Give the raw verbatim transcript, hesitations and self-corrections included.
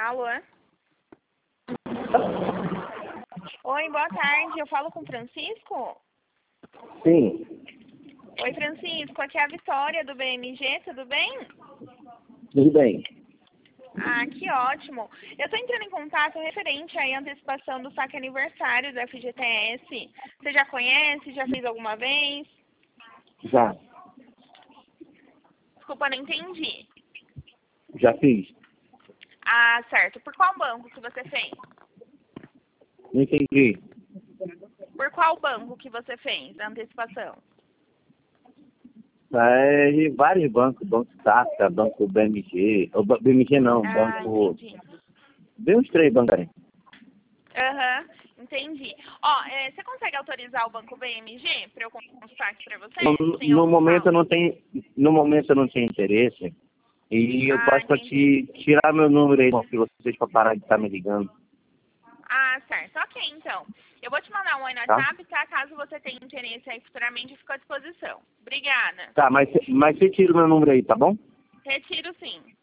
Alô? Oi, boa tarde. Eu falo com o Francisco? Sim, Oi, Francisco. Aqui é a Vitória do B M G. Tudo bem? tudo bem. Ah, que ótimo. Eu estou entrando em contato referente à antecipação do saque aniversário do F G T S. Você já conhece? Já fez alguma vez? Já, Desculpa, não entendi. já fiz. Ah, certo. Por qual banco que você fez? Não entendi. Por qual banco que você fez a antecipação? É, de vários bancos, Banco Safra, Banco B M G, ou ba- B M G não, Ah, Banco... entendi. Bem uns três bancos aí. Aham, entendi. Ó, é, você consegue autorizar o banco B M G para eu consultar aqui para você? No, Sem no algum momento eu saldo? não tenho, no momento eu não tenho interesse. E eu Ah, posso pra entendi. te tirar meu número aí, de vocês para parar de estar me ligando, Ah, certo. Ok, então. Eu vou te mandar um oi no tá? WhatsApp, tá? Caso você tenha interesse aí futuramente, eu fico à disposição. Obrigada. Tá, mas, mas você tira o meu número aí, tá bom? Retiro sim.